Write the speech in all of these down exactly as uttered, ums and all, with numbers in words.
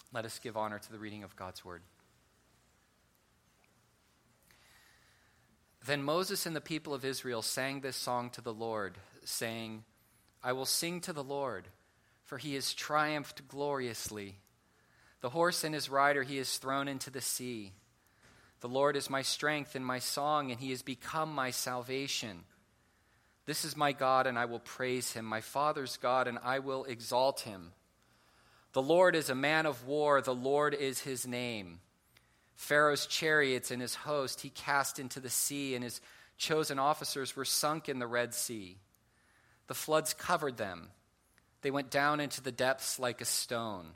Let us give honor to the reading of God's word. Then Moses and the people of Israel sang this song to the Lord, saying, I will sing to the Lord, for he has triumphed gloriously. The horse and his rider he has thrown into the sea. The Lord is my strength and my song, and he has become my salvation. This is my God, and I will praise him, my father's God, and I will exalt him. The Lord is a man of war, the Lord is his name. Pharaoh's chariots and his host he cast into the sea, and his chosen officers were sunk in the Red Sea. The floods covered them. They went down into the depths like a stone.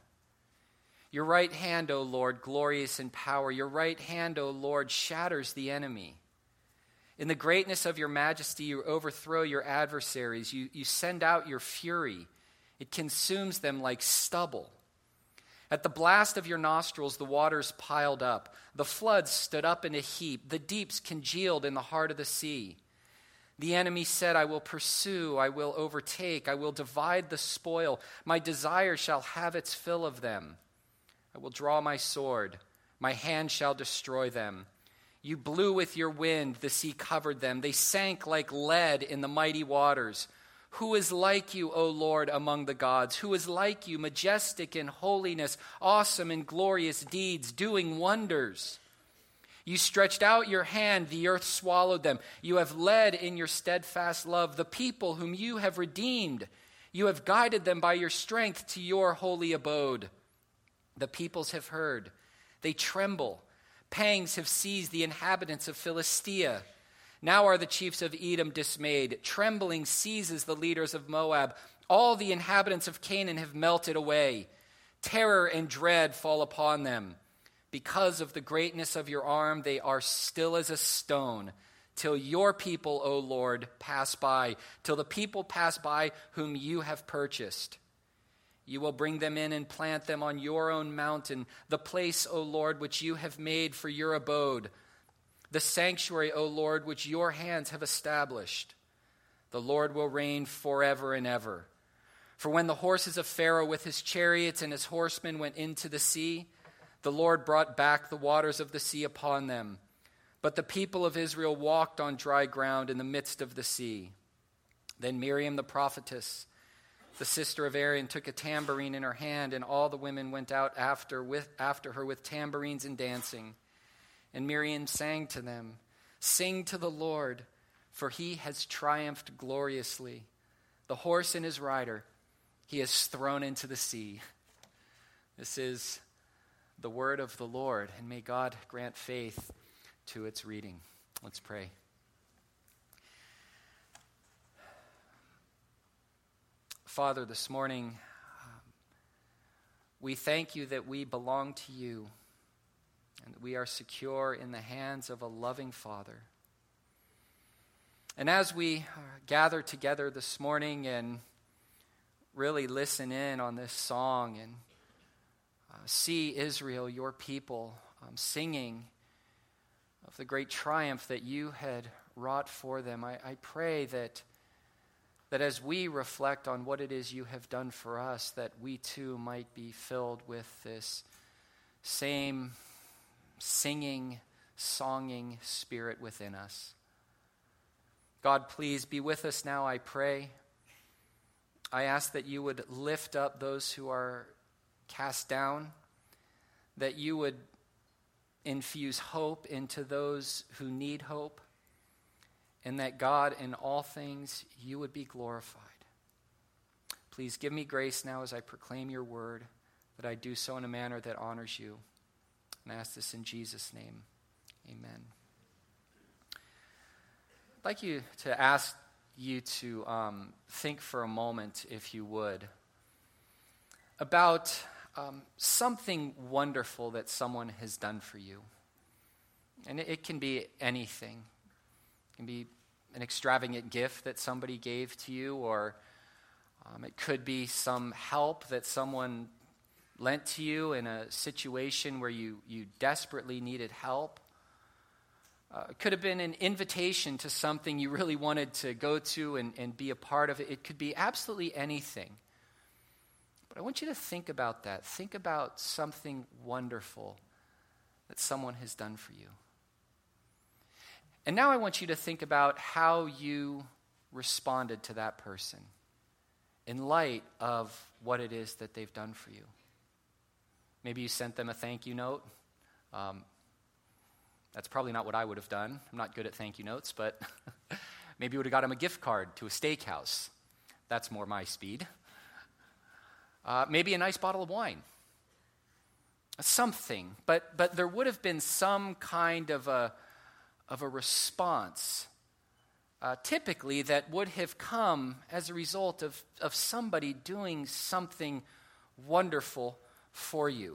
Your right hand, O Lord, glorious in power. Your right hand, O Lord, shatters the enemy. In the greatness of your majesty, you overthrow your adversaries. You, you send out your fury. It consumes them like stubble. At the blast of your nostrils, the waters piled up. The floods stood up in a heap. The deeps congealed in the heart of the sea. The enemy said, I will pursue, I will overtake, I will divide the spoil. My desire shall have its fill of them. I will draw my sword. My hand shall destroy them. You blew with your wind, the sea covered them. They sank like lead in the mighty waters. Who is like you, O Lord, among the gods? Who is like you, majestic in holiness, awesome in glorious deeds, doing wonders? You stretched out your hand, the earth swallowed them. You have led in your steadfast love the people whom you have redeemed. You have guided them by your strength to your holy abode. The peoples have heard. They tremble. Pangs have seized the inhabitants of Philistia. Now are the chiefs of Edom dismayed. Trembling seizes the leaders of Moab. All the inhabitants of Canaan have melted away. Terror and dread fall upon them. Because of the greatness of your arm, they are still as a stone, till your people, O Lord, pass by, till the people pass by whom you have purchased. You will bring them in and plant them on your own mountain, the place, O Lord, which you have made for your abode, the sanctuary, O Lord, which your hands have established. The Lord will reign forever and ever. For when the horses of Pharaoh with his chariots and his horsemen went into the sea, the Lord brought back the waters of the sea upon them. But the people of Israel walked on dry ground in the midst of the sea. Then Miriam the prophetess, the sister of Aaron, took a tambourine in her hand, and all the women went out after, with, after her with tambourines and dancing. And Miriam sang to them, Sing to the Lord, for he has triumphed gloriously. The horse and his rider he has thrown into the sea. This is the word of the Lord, and may God grant faith to its reading. Let's pray. Father, this morning, um, we thank you that we belong to you and that we are secure in the hands of a loving Father. And as we uh, gather together this morning and really listen in on this song and uh, see Israel, your people, um, singing of the great triumph that you had wrought for them, I, I pray that that as we reflect on what it is you have done for us, that we too might be filled with this same singing, songing spirit within us. God, please be with us now, I pray. I ask that you would lift up those who are cast down, that you would infuse hope into those who need hope, and that God, in all things, you would be glorified. Please give me grace now as I proclaim your word, that I do so in a manner that honors you. And I ask this in Jesus' name. Amen. I'd like you to ask you to um, think for a moment, if you would, about um, something wonderful that someone has done for you. And it, it can be anything. It can be an extravagant gift that somebody gave to you, or um, it could be some help that someone lent to you in a situation where you, you desperately needed help. Uh, it could have been an invitation to something you really wanted to go to and, and be a part of it. It could be absolutely anything. But But I want you to think about that. Think about something wonderful that someone has done for you. And now I want you to think about how you responded to that person in light of what it is that they've done for you. Maybe you sent them a thank you note. Um, that's probably not what I would have done. I'm not good at thank you notes, but maybe you would have got them a gift card to a steakhouse. That's more my speed. Uh, maybe a nice bottle of wine. Something. But but there would have been some kind of a, of a response, uh, typically that would have come as a result of, of somebody doing something wonderful for you.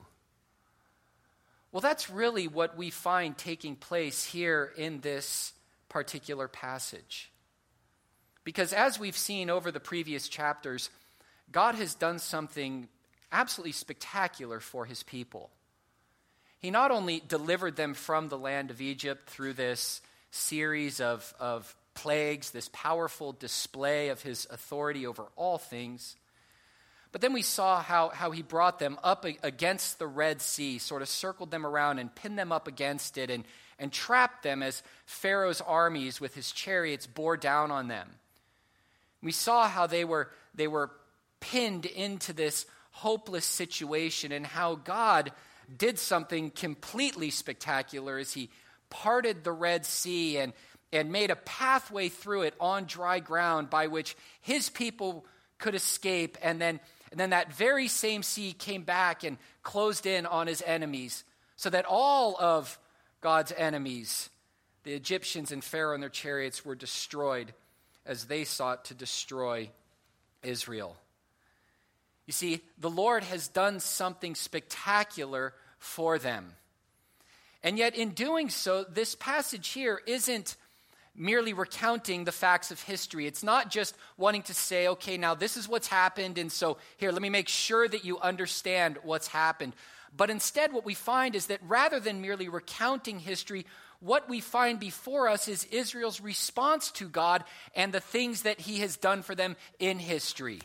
Well, that's really what we find taking place here in this particular passage. Because as we've seen over the previous chapters, God has done something absolutely spectacular for his people. He not only delivered them from the land of Egypt through this series of, of plagues, this powerful display of his authority over all things, but then we saw how, how he brought them up against the Red Sea, sort of circled them around and pinned them up against it and, and trapped them as Pharaoh's armies with his chariots bore down on them. We saw how they were, they were pinned into this hopeless situation and how God did something completely spectacular as he parted the Red Sea and, and made a pathway through it on dry ground by which his people could escape, and then And then that very same sea came back and closed in on his enemies, so that all of God's enemies, the Egyptians and Pharaoh and their chariots, were destroyed as they sought to destroy Israel. You see, the Lord has done something spectacular for them. And yet in doing so, this passage here isn't merely recounting the facts of history. It's not just wanting to say, okay, now this is what's happened, and so here, let me make sure that you understand what's happened. But instead, what we find is that rather than merely recounting history, what we find before us is Israel's response to God and the things that he has done for them in history.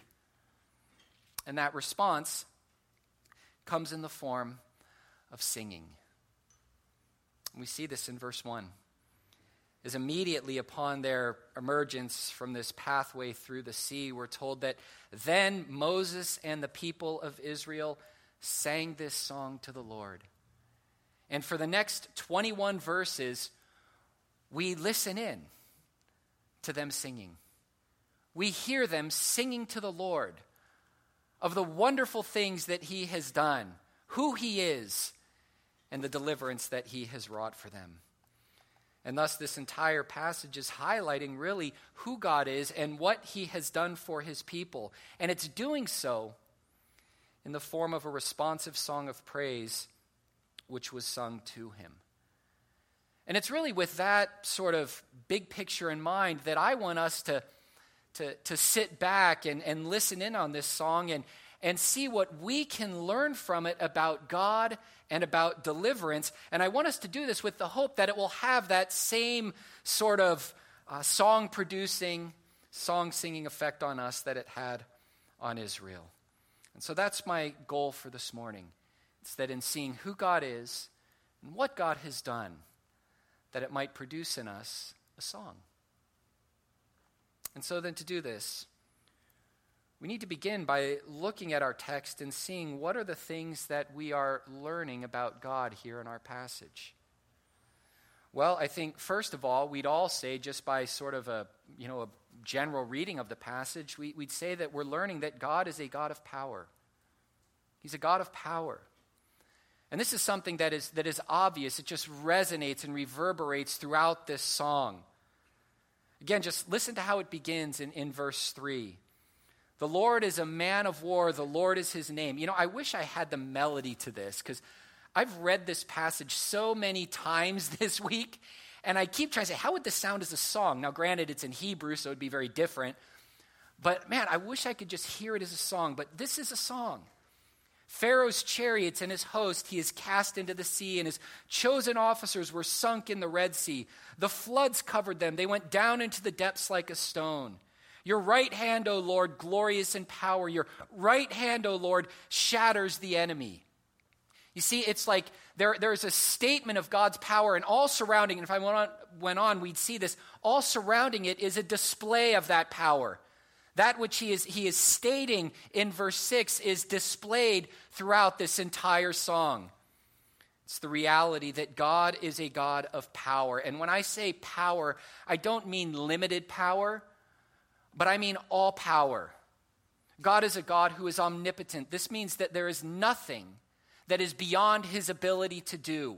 And that response comes in the form of singing. We see this in verse one. Is immediately upon their emergence from this pathway through the sea, we're told that then Moses and the people of Israel sang this song to the Lord. And for the next twenty-one verses, we listen in to them singing. We hear them singing to the Lord of the wonderful things that he has done, who he is, and the deliverance that he has wrought for them. And thus this entire passage is highlighting really who God is and what he has done for his people. And it's doing so in the form of a responsive song of praise which was sung to him. And it's really with that sort of big picture in mind that I want us to, to, to sit back and, and listen in on this song and, and see what we can learn from it about God and about deliverance. And I want us to do this with the hope that it will have that same sort of uh, song-producing, song-singing effect on us that it had on Israel. And so that's my goal for this morning. It's that in seeing who God is and what God has done, that it might produce in us a song. And so then to do this, we need to begin by looking at our text and seeing what are the things that we are learning about God here in our passage. Well, I think first of all, we'd all say just by sort of a, you know, a general reading of the passage, we, we'd say that we're learning that God is a God of power. He's a God of power. And this is something that is that is obvious. It just resonates and reverberates throughout this song. Again, just listen to how it begins in, in verse three. The Lord is a man of war. The Lord is his name. You know, I wish I had the melody to this because I've read this passage so many times this week, and I keep trying to say, how would this sound as a song? Now, granted, it's in Hebrew, so it'd be very different. But, man, I wish I could just hear it as a song. But this is a song. Pharaoh's chariots and his host he has cast into the sea, and his chosen officers were sunk in the Red Sea. The floods covered them. They went down into the depths like a stone. Your right hand, O Lord, glorious in power. Your right hand, O Lord, shatters the enemy. You see, it's like there, there's a statement of God's power, and all surrounding, and if I went on, went on, we'd see this, all surrounding it is a display of that power. That which he is, he is stating in verse six is displayed throughout this entire song. It's the reality that God is a God of power. And when I say power, I don't mean limited power, but I mean all power. God is a God who is omnipotent. This means that there is nothing that is beyond his ability to do.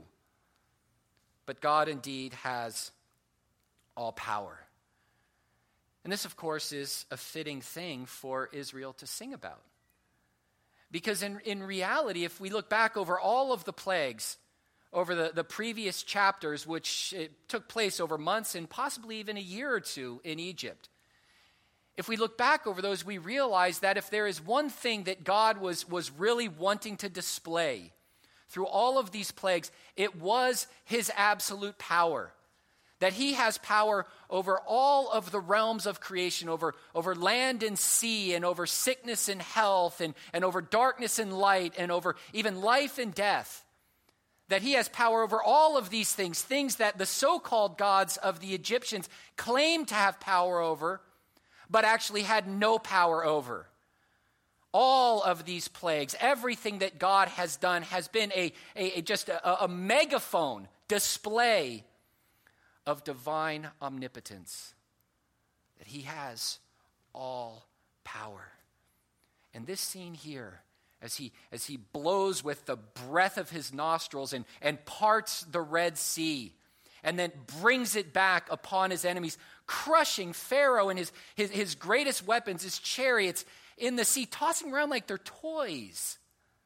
But God indeed has all power. And this, of course, is a fitting thing for Israel to sing about. Because in, in reality, if we look back over all of the plagues, over the, the previous chapters, which it took place over months and possibly even a year or two in Egypt, if we look back over those, we realize that if there is one thing that God was, was really wanting to display through all of these plagues, it was his absolute power. That he has power over all of the realms of creation, over, over land and sea, and over sickness and health, and, and over darkness and light, and over even life and death. That he has power over all of these things, things that the so-called gods of the Egyptians claimed to have power over, but actually had no power over. All of these plagues, everything that God has done has been a, a, a just a, a megaphone display of divine omnipotence, that he has all power. And this scene here, as he, as he blows with the breath of his nostrils and, and parts the Red Sea, and then brings it back upon his enemies, crushing Pharaoh and his, his, his greatest weapons, his chariots, in the sea, tossing around like they're toys,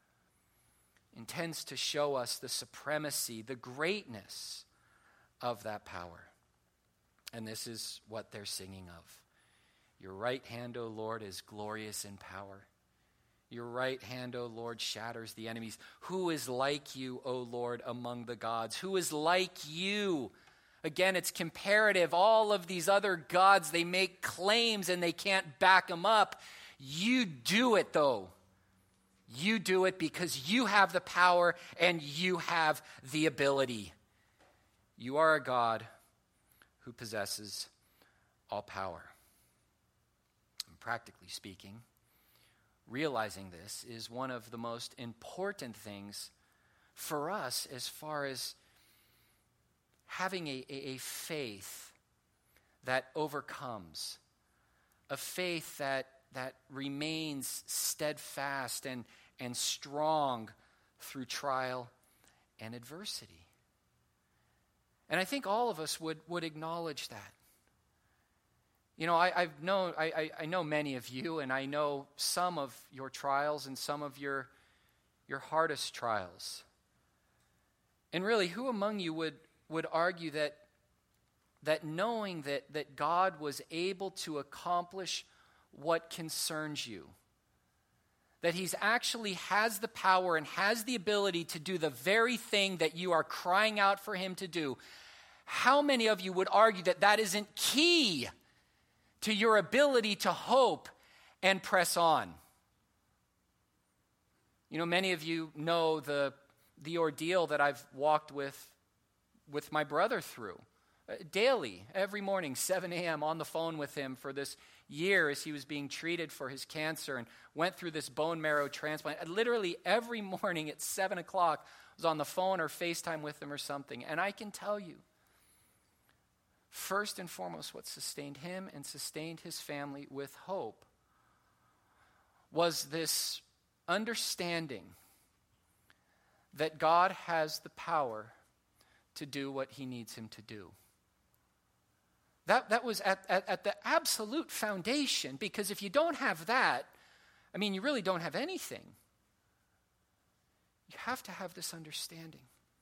intends to show us the supremacy, the greatness of that power. And this is what they're singing of. Your right hand, O Lord, is glorious in power. Your right hand, O Lord, shatters the enemies. Who is like you, O Lord, among the gods? Who is like you? Again, it's comparative. All of these other gods, they make claims and they can't back them up. You do it, though. You do it because you have the power and you have the ability. You are a God who possesses all power. And practically speaking, realizing this is one of the most important things for us as far as having a, a, a faith that overcomes, a faith that, that remains steadfast and, and strong through trial and adversity. And I think all of us would, would acknowledge that. You know, I, I've known, I, I, I know many of you, and I know some of your trials and some of your, your hardest trials. And really, who among you would, would argue that, that knowing that, that God was able to accomplish what concerns you, that he's actually has the power and has the ability to do the very thing that you are crying out for him to do, how many of you would argue that that isn't key to your ability to hope and press on? You know, many of you know the, the ordeal that I've walked with, with my brother through. Uh, daily, every morning, seven a.m., on the phone with him for this year as he was being treated for his cancer and went through this bone marrow transplant. And literally every morning at seven o'clock, I was on the phone or FaceTime with him or something. And I can tell you, first and foremost, what sustained him and sustained his family with hope was this understanding that God has the power to do what he needs him to do. That, that was at, at, at the absolute foundation, because if you don't have that, I mean, you really don't have anything. You have to have this understanding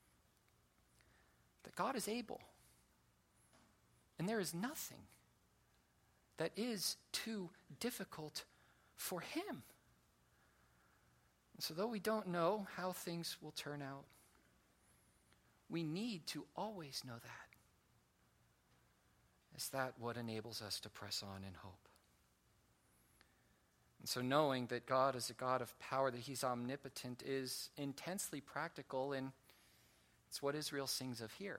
that God is able, and there is nothing that is too difficult for him. And so though we don't know how things will turn out, we need to always know that. Is that what enables us to press on in hope? And so knowing that God is a God of power, that he's omnipotent, is intensely practical, and it's what Israel sings of here.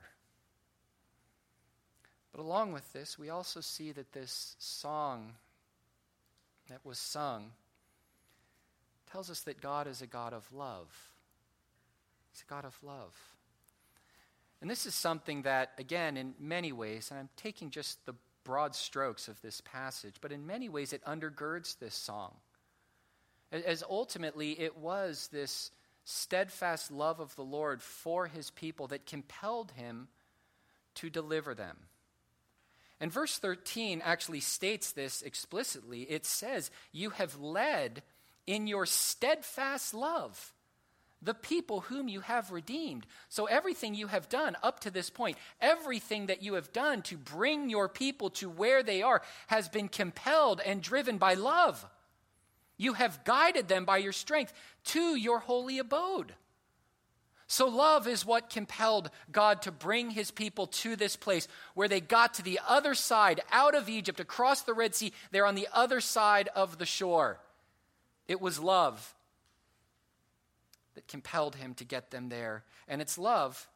But along with this, we also see that this song that was sung tells us that God is a God of love. He's a God of love. And this is something that, again, in many ways, and I'm taking just the broad strokes of this passage, but in many ways it undergirds this song. As ultimately it was this steadfast love of the Lord for his people that compelled him to deliver them. And verse thirteen actually states this explicitly. It says, "You have led in your steadfast love the people whom you have redeemed." So everything you have done up to this point, everything that you have done to bring your people to where they are, has been compelled and driven by love. You have guided them by your strength to your holy abode. So love is what compelled God to bring his people to this place where they got to the other side, out of Egypt, across the Red Sea. They're on the other side of the shore. It was love that compelled him to get them there. And it's love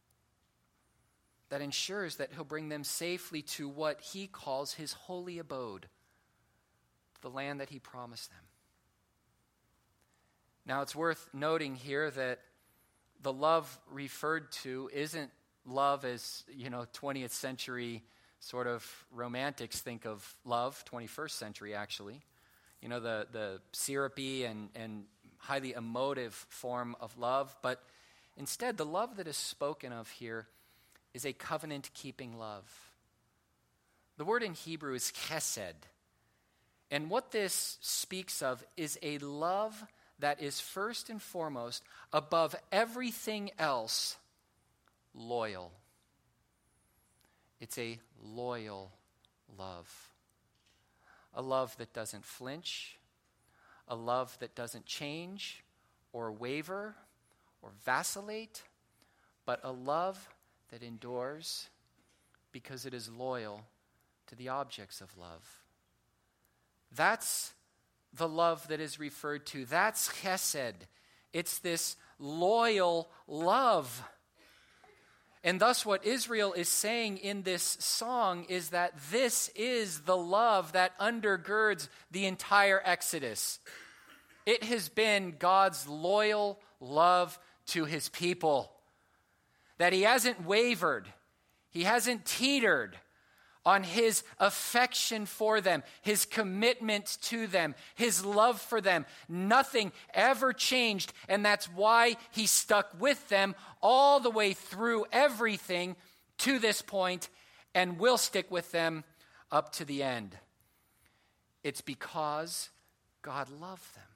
that ensures that he'll bring them safely to what he calls his holy abode, the land that he promised them. Now, it's worth noting here that the love referred to isn't love as, you know, twentieth century sort of romantics think of love, twenty-first century actually. You know, the, the syrupy and, and highly emotive form of love. But instead, the love that is spoken of here is a covenant-keeping love. The word in Hebrew is chesed. And what this speaks of is a love that is first and foremost, above everything else, loyal. It's a loyal love. A love that doesn't flinch, a love that doesn't change or waver or vacillate, but a love that endures because it is loyal to the objects of love. That's the love that is referred to. That's chesed. It's this loyal love. And thus what Israel is saying in this song is that this is the love that undergirds the entire Exodus. It has been God's loyal love to his people. That he hasn't wavered. He hasn't teetered on his affection for them, his commitment to them, his love for them. Nothing ever changed, and that's why he stuck with them all the way through everything to this point and will stick with them up to the end. It's because God loved them.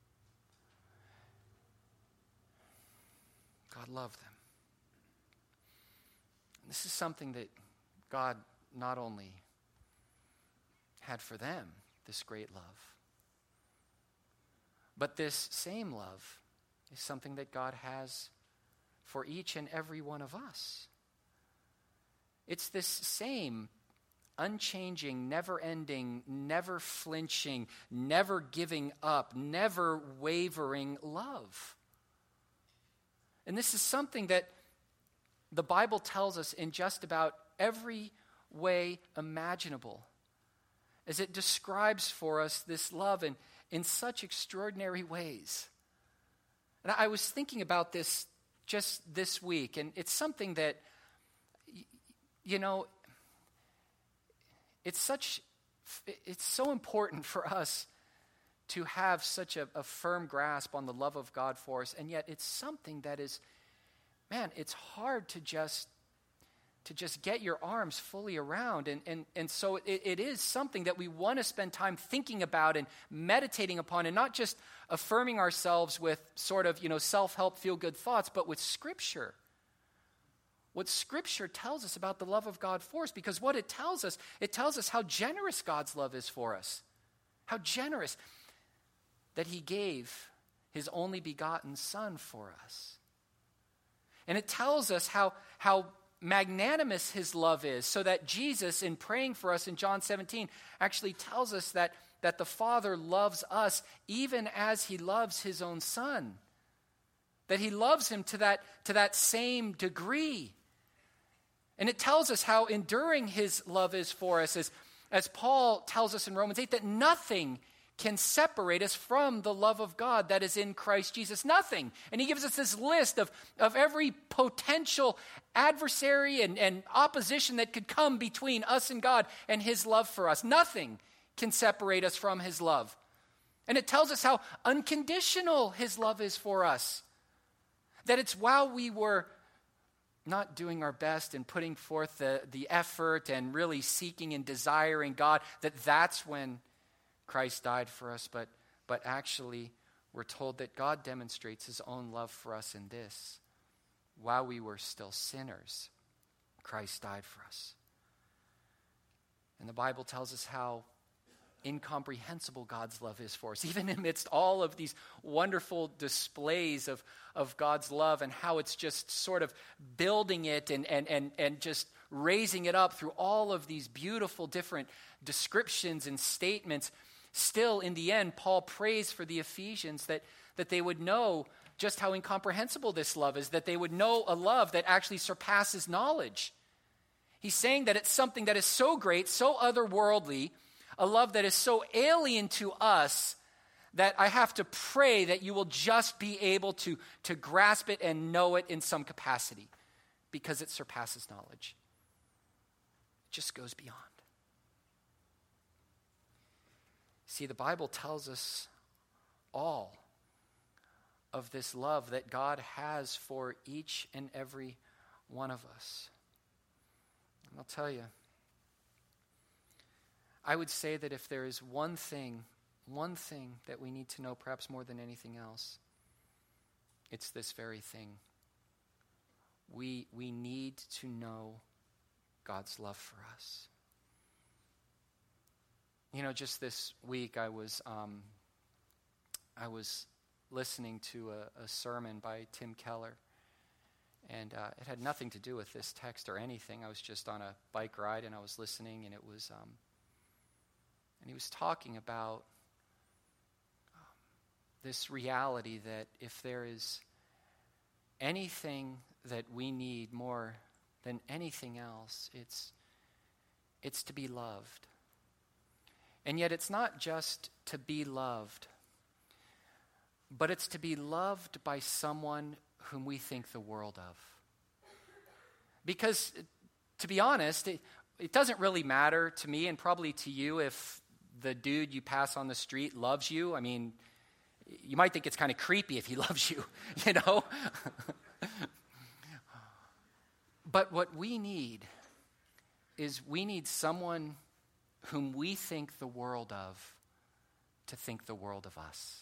God loved them. This is something that God not only had for them, this great love, but this same love is something that God has for each and every one of us. It's this same unchanging, never-ending, never flinching, never giving up, never wavering love. And this is something that the Bible tells us in just about every way imaginable, as it describes for us this love in, in such extraordinary ways. And I was thinking about this just this week, and it's something that, you know, it's such, it's so important for us to have such a, a firm grasp on the love of God for us, and yet it's something that is, man, it's hard to just to just get your arms fully around. And, and, and so it, it is something that we want to spend time thinking about and meditating upon, and not just affirming ourselves with sort of, you know, self-help, feel-good thoughts, but with Scripture. What Scripture tells us about the love of God for us, because what it tells us, it tells us how generous God's love is for us. How generous that he gave his only begotten Son for us. And it tells us how how magnanimous his love is, so that Jesus, in praying for us in John seventeen, actually tells us that that the Father loves us even as he loves his own Son. That he loves him to that, to that same degree. And it tells us how enduring his love is for us, as, as Paul tells us in Romans eight, that nothing can separate us from the love of God that is in Christ Jesus. Nothing. And he gives us this list of, of every potential adversary and, and opposition that could come between us and God and his love for us. Nothing can separate us from his love. And it tells us how unconditional his love is for us. That it's while we were not doing our best and putting forth the, the effort and really seeking and desiring God, that that's when Christ died for us. But, but actually, we're told that God demonstrates his own love for us in this. While we were still sinners, Christ died for us. And the Bible tells us how incomprehensible God's love is for us, even amidst all of these wonderful displays of, of God's love, and how it's just sort of building it and, and, and, and just raising it up through all of these beautiful different descriptions and statements. Still, in the end, Paul prays for the Ephesians that, that they would know just how incomprehensible this love is, that they would know a love that actually surpasses knowledge. He's saying that it's something that is so great, so otherworldly, a love that is so alien to us, that I have to pray that you will just be able to, to grasp it and know it in some capacity, because it surpasses knowledge. It just goes beyond. See, the Bible tells us all of this love that God has for each and every one of us. And I'll tell you, I would say that if there is one thing, one thing that we need to know perhaps more than anything else, it's this very thing. We, we need to know God's love for us. You know, just this week I was um, I was listening to a, a sermon by Tim Keller, and uh, it had nothing to do with this text or anything. I was just on a bike ride and I was listening, and it was, um, and he was talking about um, this reality that if there is anything that we need more than anything else, it's it's to be loved. And yet it's not just to be loved, but it's to be loved by someone whom we think the world of. Because, to be honest, it, it doesn't really matter to me and probably to you if the dude you pass on the street loves you. I mean, you might think it's kind of creepy if he loves you, you know? But what we need is we need someone whom we think the world of to think the world of us.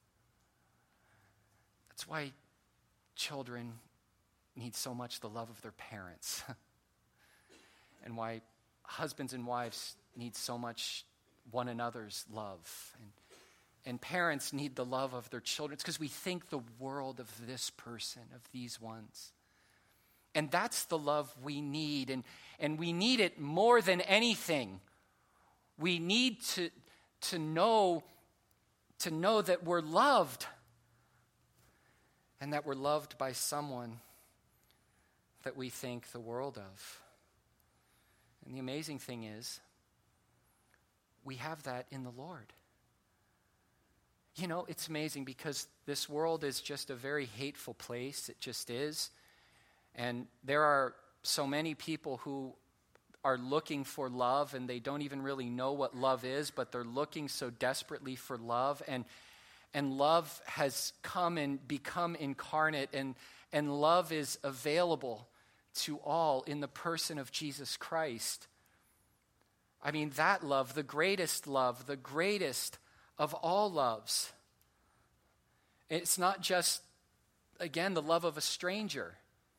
That's why children need so much the love of their parents. And why husbands and wives need so much one another's love. And, and parents need the love of their children. It's because we think the world of this person, of these ones. And that's the love we need. And, and we need it more than anything. We need to, to know, to know that we're loved, and that we're loved by someone that we think the world of. And the amazing thing is, we have that in the Lord. You know, it's amazing because this world is just a very hateful place. It just is. And there are so many people who are looking for love, and they don't even really know what love is, but they're looking so desperately for love. And and love has come and become incarnate, and, and love is available to all in the person of Jesus Christ. I mean, that love, the greatest love, the greatest of all loves. It's not just, again, the love of a stranger,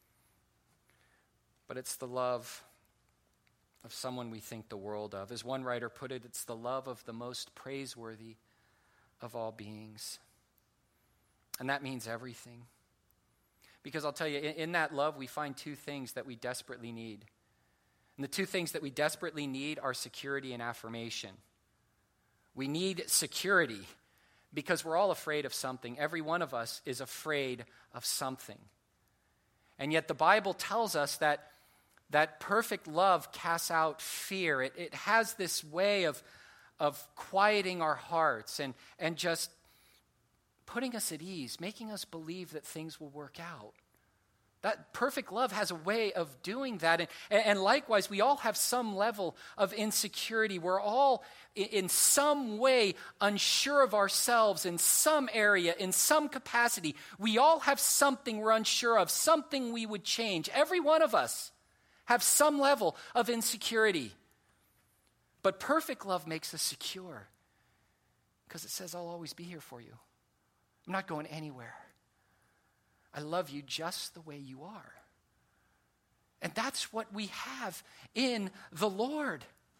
but it's the love of someone we think the world of. As one writer put it, it's the love of the most praiseworthy of all beings. And that means everything. Because I'll tell you, in, in that love, we find two things that we desperately need. And the two things that we desperately need are security and affirmation. We need security because we're all afraid of something. Every one of us is afraid of something. And yet the Bible tells us that, that perfect love casts out fear. It, it has this way of, of quieting our hearts and, and just putting us at ease, making us believe that things will work out. That perfect love has a way of doing that. And, and likewise, we all have some level of insecurity. We're all in some way unsure of ourselves in some area, in some capacity. We all have something we're unsure of, something we would change. Every one of us have some level of insecurity. But perfect love makes us secure because it says, I'll always be here for you. I'm not going anywhere. I love you just the way you are. And that's what we have in the Lord.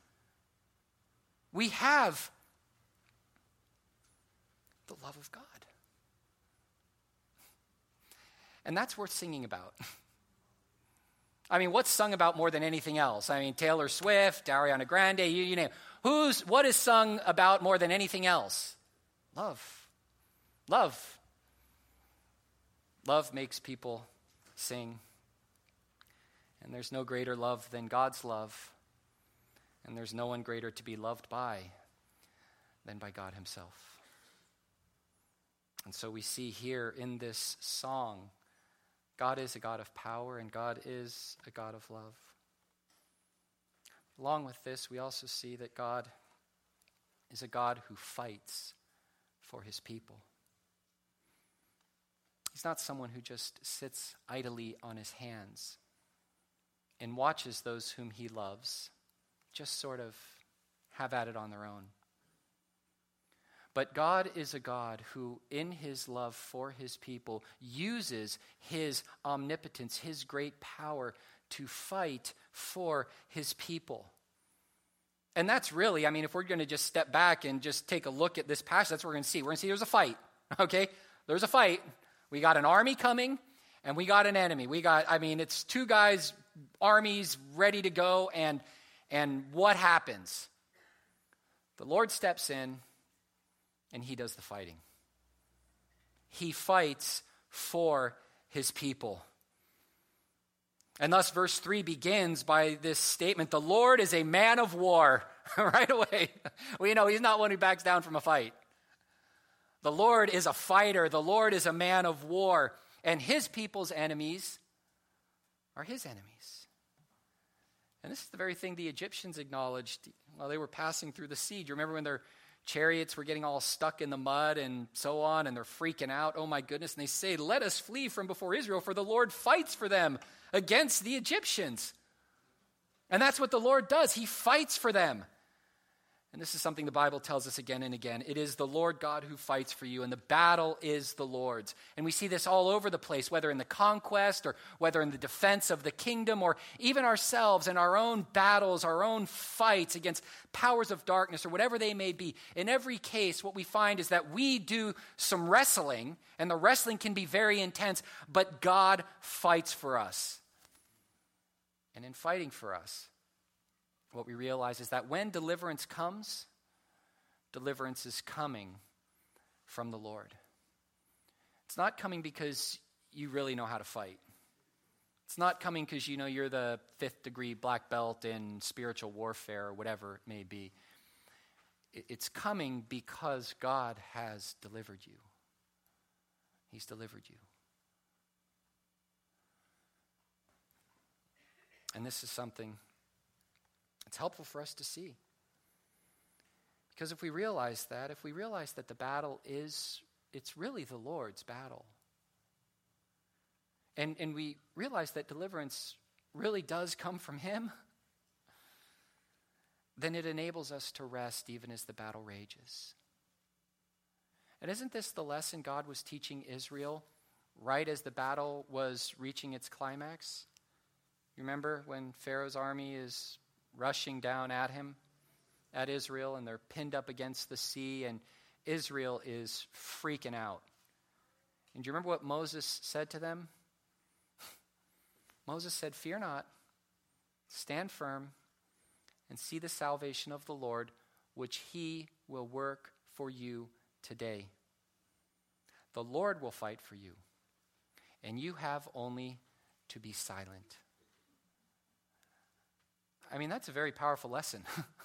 We have the love of God. And that's worth singing about. I mean, what's sung about more than anything else? I mean, Taylor Swift, Ariana Grande, you, you name it. Who's, what is sung about more than anything else? Love. Love. Love makes people sing. And there's no greater love than God's love. And there's no one greater to be loved by than by God himself. And so we see here in this song, God is a God of power and God is a God of love. Along with this, we also see that God is a God who fights for his people. He's not someone who just sits idly on his hands and watches those whom he loves just sort of have at it on their own. But God is a God who, in his love for his people, uses his omnipotence, his great power to fight for his people. And that's really, I mean, if we're going to just step back and just take a look at this passage, that's what we're going to see. We're going to see there's a fight, okay? There's a fight. We got an army coming, and we got an enemy. We got, I mean, it's two guys, armies ready to go, and and what happens? The Lord steps in, and he does the fighting. He fights for his people. And thus, verse three begins by this statement, the Lord is a man of war. Right away, we know he's not one who backs down from a fight. The Lord is a fighter. The Lord is a man of war. And his people's enemies are his enemies. And this is the very thing the Egyptians acknowledged while they were passing through the sea. Do you remember when their chariots were getting all stuck in the mud and so on, and they're freaking out? Oh my goodness. And they say, let us flee from before Israel, for the Lord fights for them against the Egyptians. And that's what the Lord does. He fights for them. And this is something the Bible tells us again and again. It is the Lord God who fights for you, and the battle is the Lord's. And we see this all over the place, whether in the conquest or whether in the defense of the kingdom or even ourselves and our own battles, our own fights against powers of darkness or whatever they may be. In every case, what we find is that we do some wrestling, and the wrestling can be very intense, but God fights for us. And in fighting for us, what we realize is that when deliverance comes, deliverance is coming from the Lord. It's not coming because you really know how to fight. It's not coming because you know you're the fifth degree black belt in spiritual warfare or whatever it may be. It's coming because God has delivered you. He's delivered you. And this is something it's helpful for us to see. Because if we realize that, if we realize that the battle is, it's really the Lord's battle. And, and we realize that deliverance really does come from him, then it enables us to rest even as the battle rages. And isn't this the lesson God was teaching Israel right as the battle was reaching its climax? You remember when Pharaoh's army is rushing down at him, at Israel, and they're pinned up against the sea, and Israel is freaking out. And do you remember what Moses said to them? Moses said, fear not, stand firm, and see the salvation of the Lord, which he will work for you today. The Lord will fight for you, and you have only to be silent. I mean, that's a very powerful lesson.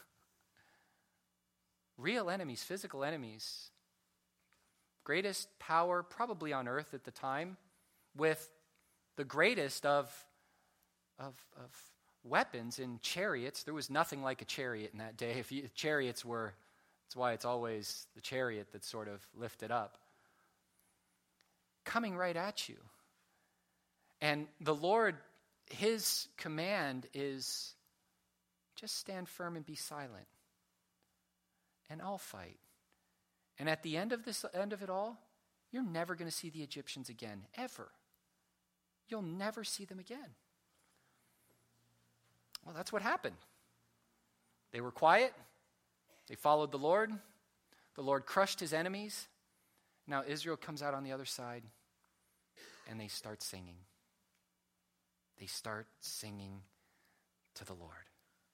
Real enemies, physical enemies, greatest power probably on earth at the time, with the greatest of, of, of weapons in chariots. There was nothing like a chariot in that day. If you, chariots were, that's why it's always the chariot that's sort of lifted up, coming right at you. And the Lord, his command is just stand firm and be silent, and I'll fight. And at the end of this end of it all, you're never going to see the Egyptians again, ever. You'll never see them again. Well, that's what happened. They were quiet. They followed the Lord. The Lord crushed his enemies. Now Israel comes out on the other side, and they start singing. They start singing to the Lord.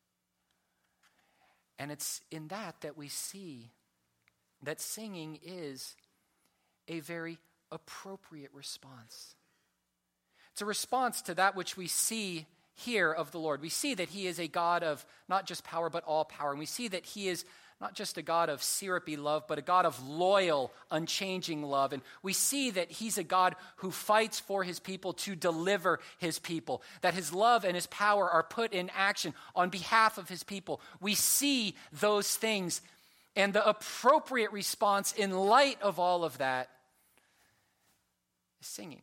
And it's in that that we see that singing is a very appropriate response. It's a response to that which we see here of the Lord. We see that he is a God of not just power, but all power. And we see that he is not just a God of syrupy love, but a God of loyal, unchanging love. And we see that he's a God who fights for his people to deliver his people, that his love and his power are put in action on behalf of his people. We see those things, and the appropriate response in light of all of that is singing.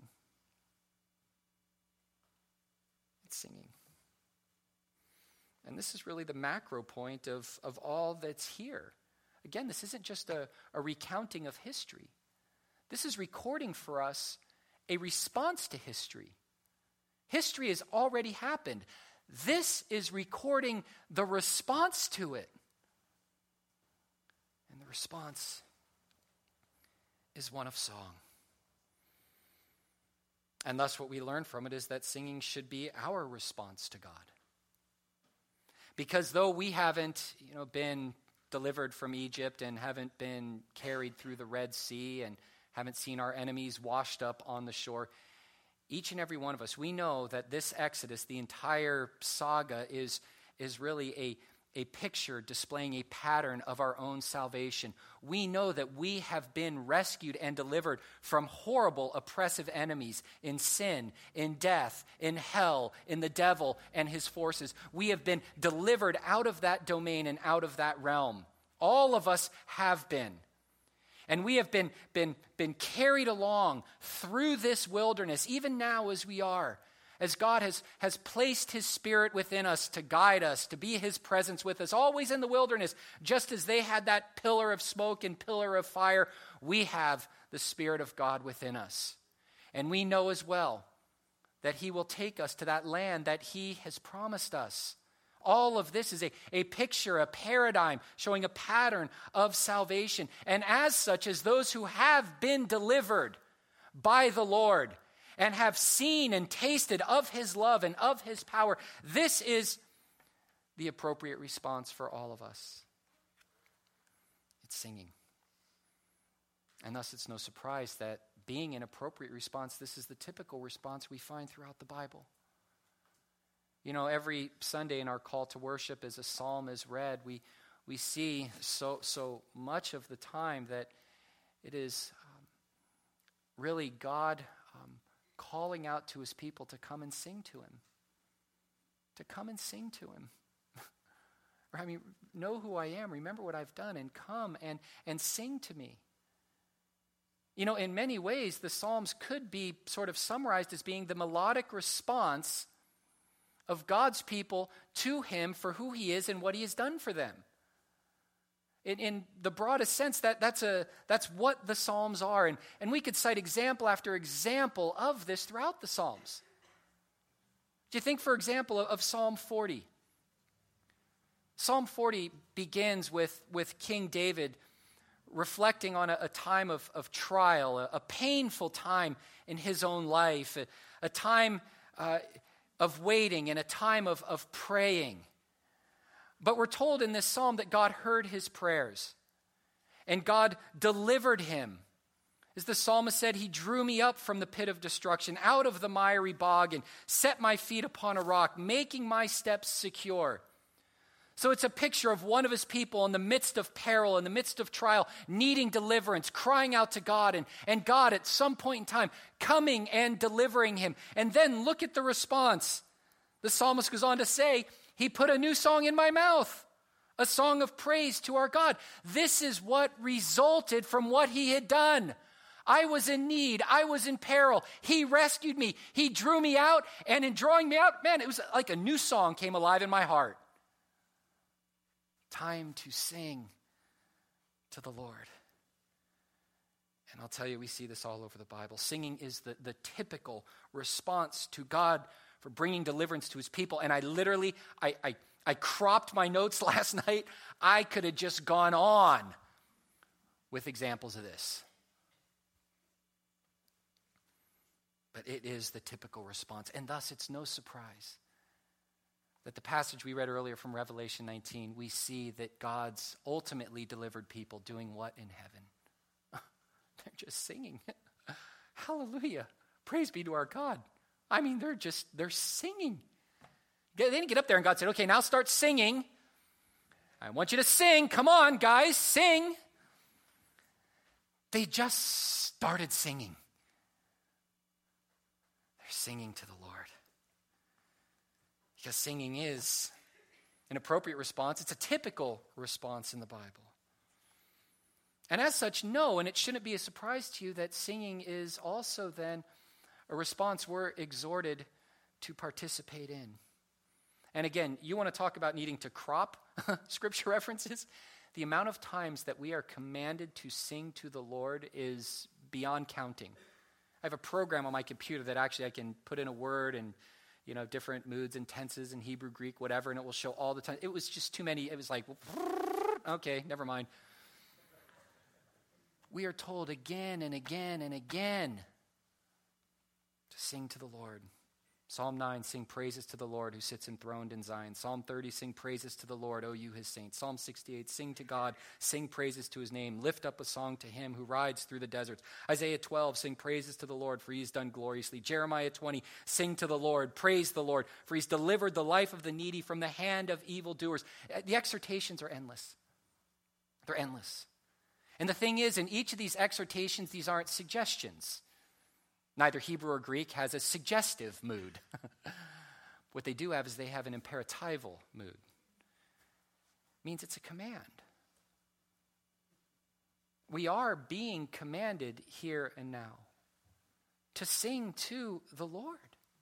It's singing. And this is really the macro point of, of all that's here. Again, this isn't just a, a recounting of history. This is recording for us a response to history. History has already happened. This is recording the response to it. And the response is one of song. And thus what we learn from it is that singing should be our response to God. Because though we haven't, you know, been delivered from Egypt and haven't been carried through the Red Sea and haven't seen our enemies washed up on the shore, each and every one of us, we know that this Exodus, the entire saga, is, is really a, a picture displaying a pattern of our own salvation. We know that we have been rescued and delivered from horrible, oppressive enemies in sin, in death, in hell, in the devil and his forces. We have been delivered out of that domain and out of that realm. All of us have been. And we have been, been, been carried along through this wilderness, even now as we are. As God has, has placed his Spirit within us to guide us, to be his presence with us, always in the wilderness, just as they had that pillar of smoke and pillar of fire, we have the Spirit of God within us. And we know as well that he will take us to that land that he has promised us. All of this is a, a picture, a paradigm, showing a pattern of salvation. And as such, as those who have been delivered by the Lord, and have seen and tasted of his love and of his power, this is the appropriate response for all of us. It's singing. And thus it's no surprise that being an appropriate response, this is the typical response we find throughout the Bible. You know, every Sunday in our call to worship as a psalm is read, we, we see so, so much of the time that it is um, really God um, calling out to his people to come and sing to him. To come and sing to him. Or, I mean, know who I am, remember what I've done, and come and, and sing to me. You know, in many ways, the Psalms could be sort of summarized as being the melodic response of God's people to him for who he is and what he has done for them. In, in the broadest sense, that, that's, a, that's what the Psalms are. And, and we could cite example after example of this throughout the Psalms. Do you think, for example, of, of Psalm forty? Psalm forty begins with, with King David reflecting on a, a time of, of trial, a, a painful time in his own life, a, a time uh, of waiting and a time of, of praying. But we're told in this psalm that God heard his prayers. and God delivered him. As the psalmist said, he drew me up from the pit of destruction, out of the miry bog, and set my feet upon a rock, making my steps secure. So it's a picture of one of his people in the midst of peril, in the midst of trial, needing deliverance, crying out to God, and, and God at some point in time coming and delivering him. And then look at the response. The psalmist goes on to say, he put a new song in my mouth, a song of praise to our God. This is what resulted from what he had done. I was in need. I was in peril. He rescued me. He drew me out, and in drawing me out, man, it was like a new song came alive in my heart. Time to sing to the Lord. And I'll tell you, we see this all over the Bible. Singing is the, the typical response to God for bringing deliverance to his people. And I literally, I, I, I cropped my notes last night. I could have just gone on with examples of this. But it is the typical response. And thus, it's no surprise that the passage we read earlier from Revelation nineteen, we see that God's ultimately delivered people doing what in heaven? They're just singing. Hallelujah. Praise be to our God. I mean, they're just, they're singing. They didn't get up there and God said, okay, now start singing. I want you to sing. Come on, guys, sing. They just started singing. Singing to the Lord. Because singing is an appropriate response. It's a typical response in the Bible. And as such, know, and it shouldn't be a surprise to you, that singing is also then a response we're exhorted to participate in. And again, you want to talk about needing to crop scripture references? The amount of times that we are commanded to sing to the Lord is beyond counting. I have a program on my computer that actually I can put in a word and, you know, different moods and tenses in Hebrew, Greek, whatever, and it will show all the time. It was just too many. It was like, okay, never mind. We are told again and again and again to sing to the Lord. Psalm nine, sing praises to the Lord who sits enthroned in Zion. Psalm thirty, sing praises to the Lord, O you his saints. Psalm sixty-eight, sing to God, sing praises to his name. Lift up a song to him who rides through the deserts. Isaiah twelve, sing praises to the Lord, for he has done gloriously. Jeremiah twenty, sing to the Lord, praise the Lord, for he's delivered the life of the needy from the hand of evildoers. The exhortations are endless. They're endless. And the thing is, in each of these exhortations, these aren't suggestions. Neither Hebrew or Greek has a suggestive mood. What they do have is they have an imperatival mood. It means it's a command. We are being commanded here and now to sing to the Lord.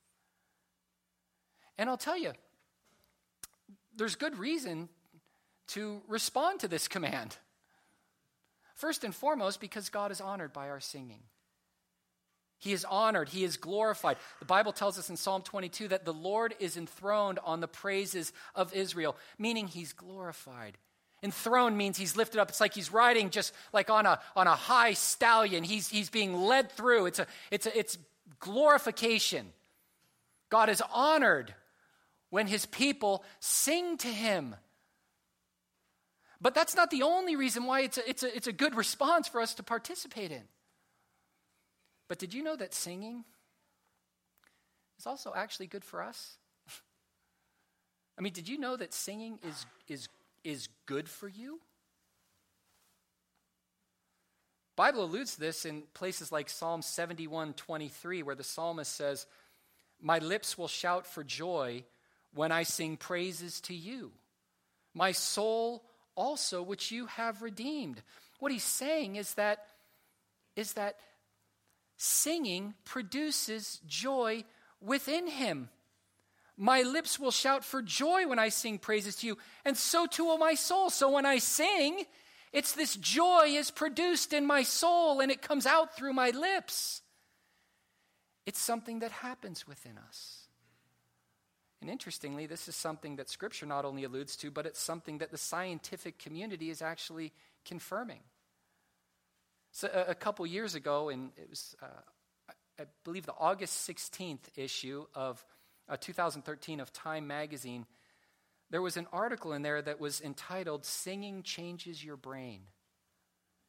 And I'll tell you, there's good reason to respond to this command. First and foremost, because God is honored by our singing. He is honored. He is glorified. The Bible tells us in Psalm twenty-two that the Lord is enthroned on the praises of Israel, meaning he's glorified. Enthroned means he's lifted up. It's like he's riding just like on a, on a high stallion. He's, he's being led through. It's, a, it's, a, it's glorification. God is honored when his people sing to him. But that's not the only reason why it's a, it's a, it's a good response for us to participate in. But did you know that singing is also actually good for us? I mean, did you know that singing is, is, is good for you? The Bible alludes to this in places like Psalm seventy-one twenty-three, where the psalmist says, my lips will shout for joy when I sing praises to you. My soul also, which you have redeemed. What he's saying is that, is that singing produces joy within him. My lips will shout for joy when I sing praises to you, and so too will my soul. So when I sing, it's this joy is produced in my soul, and it comes out through my lips. It's something that happens within us. And interestingly, this is something that Scripture not only alludes to, but it's something that the scientific community is actually confirming. So a, a couple years ago, and it was, uh, I, I believe, the August sixteenth issue of uh, two thousand thirteen of Time magazine, there was an article in there that was entitled, Singing Changes Your Brain.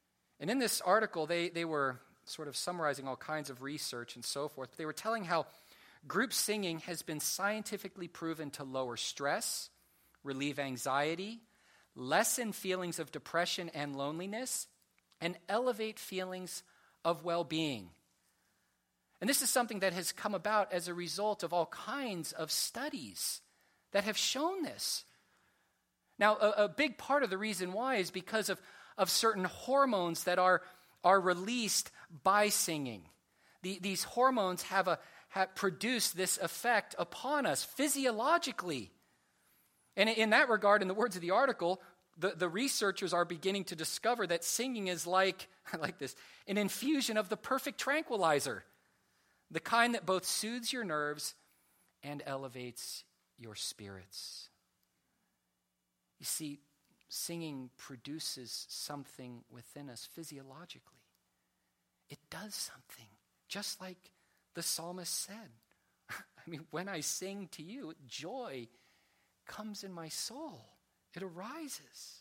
And in this article, they, they were sort of summarizing all kinds of research and so forth. But they were telling how group singing has been scientifically proven to lower stress, relieve anxiety, lessen feelings of depression and loneliness, and elevate feelings of well-being. And this is something that has come about as a result of all kinds of studies that have shown this. Now, a, a big part of the reason why is because of, of certain hormones that are, are released by singing. The, these hormones have, a, have produced this effect upon us physiologically. And in that regard, in the words of the article, the, the researchers are beginning to discover that singing is like, like this, an infusion of the perfect tranquilizer, the kind that both soothes your nerves and elevates your spirits. You see, singing produces something within us physiologically. It does something, just like the psalmist said. I mean, when I sing to you, joy comes in my soul. It arises.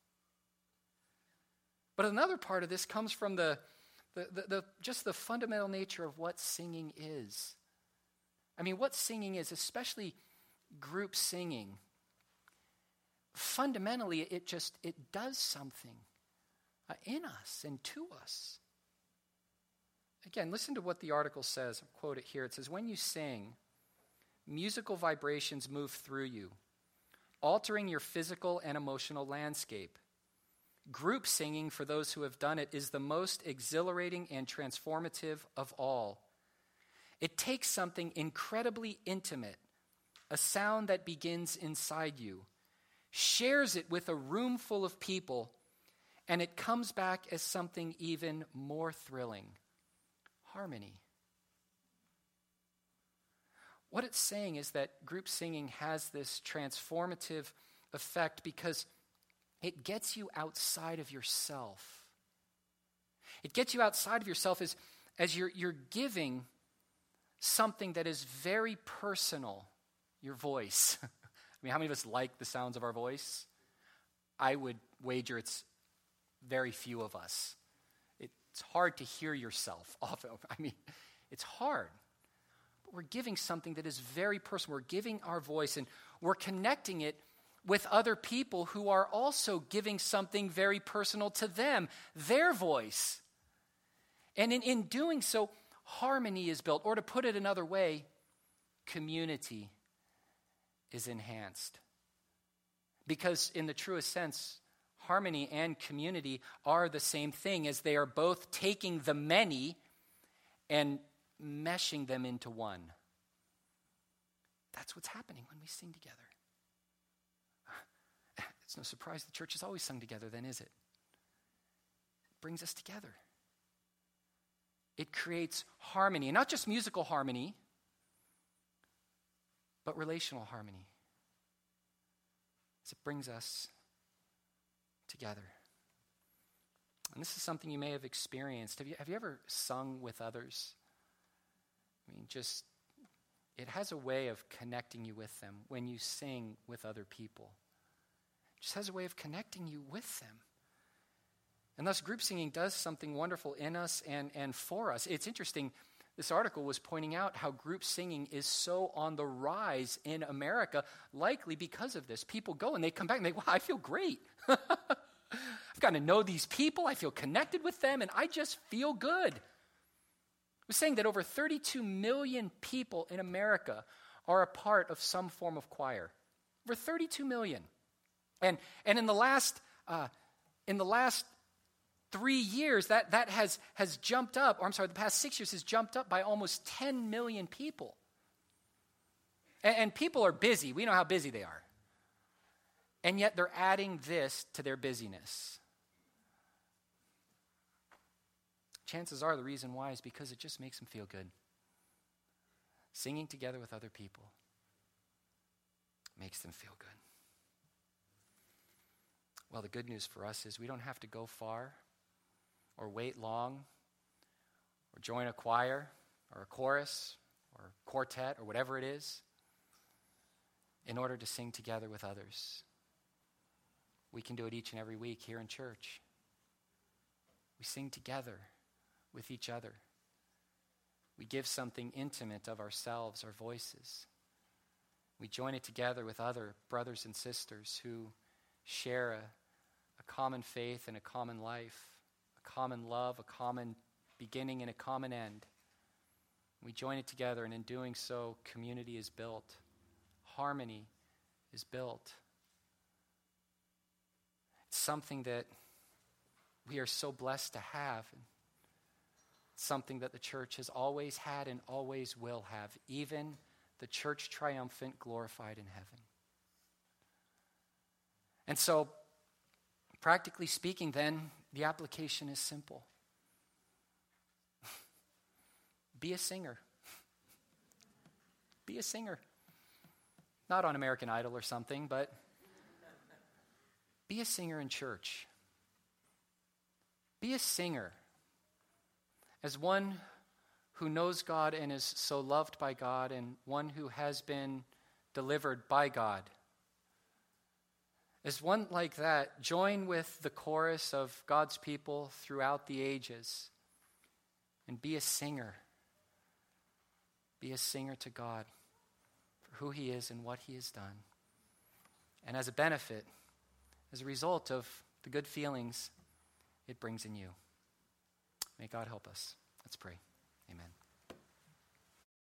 But another part of this comes from the, the, the, the just the fundamental nature of what singing is. I mean, what singing is, especially group singing, fundamentally it just, it does something uh, in us and to us. Again, listen to what the article says. I'll quote it here. It says, when you sing, musical vibrations move through you, altering your physical and emotional landscape. Group singing, for those who have done it, is the most exhilarating and transformative of all. It takes something incredibly intimate, a sound that begins inside you, shares it with a room full of people, and it comes back as something even more thrilling. Harmony. What it's saying is that group singing has this transformative effect because it gets you outside of yourself. It gets you outside of yourself as, as you're, you're giving something that is very personal, your voice. I mean, how many of us like the sounds of our voice? I would wager it's very few of us. It's hard to hear yourself often. I mean, it's hard. But we're giving something that is very personal. We're giving our voice, and we're connecting it with other people who are also giving something very personal to them, their voice. And in, in doing so, harmony is built. Or to put it another way, community is enhanced. Because in the truest sense, harmony and community are the same thing, as they are both taking the many and meshing them into one. That's what's happening when we sing together. It's no surprise the church has always sung together then, is it? It brings us together. It creates harmony, and not just musical harmony, but relational harmony. As it brings us together. And this is something you may have experienced. Have you, have you ever sung with others? I mean, just, it has a way of connecting you with them when you sing with other people. It just has a way of connecting you with them. And thus, group singing does something wonderful in us and, and for us. It's interesting, this article was pointing out how group singing is so on the rise in America, likely because of this. People go and they come back and they, wow, I feel great. I've gotten to know these people, I feel connected with them, and I just feel good. I was saying that over thirty-two million people in America are a part of some form of choir. Over thirty-two million. And and in the last uh, in the last three years, that, that has, has jumped up, or I'm sorry, the past six years has jumped up by almost ten million people. And, and people are busy. We know how busy they are. And yet they're adding this to their busyness. Chances are the reason why is because it just makes them feel good. Singing together with other people makes them feel good. Well, the good news for us is we don't have to go far or wait long or join a choir or a chorus or a quartet or whatever it is in order to sing together with others. We can do it each and every week here in church. We sing together with each other. We give something intimate of ourselves, our voices. We join it together with other brothers and sisters who share a, a common faith and a common life, a common love, a common beginning and a common end. We join it together, and in doing so, community is built. Harmony is built. It's something that we are so blessed to have. It's something that the church has always had and always will have, even the church triumphant, glorified in heaven. And so, practically speaking, then, the application is simple. Be a singer. Be a singer. Not on American Idol or something, but be a singer in church. Be a singer as one who knows God and is so loved by God, and one who has been delivered by God. As one like that, join with the chorus of God's people throughout the ages and be a singer. Be a singer to God for who he is and what he has done. And as a benefit, as a result of the good feelings it brings in you. May God help us. Let's pray. Amen.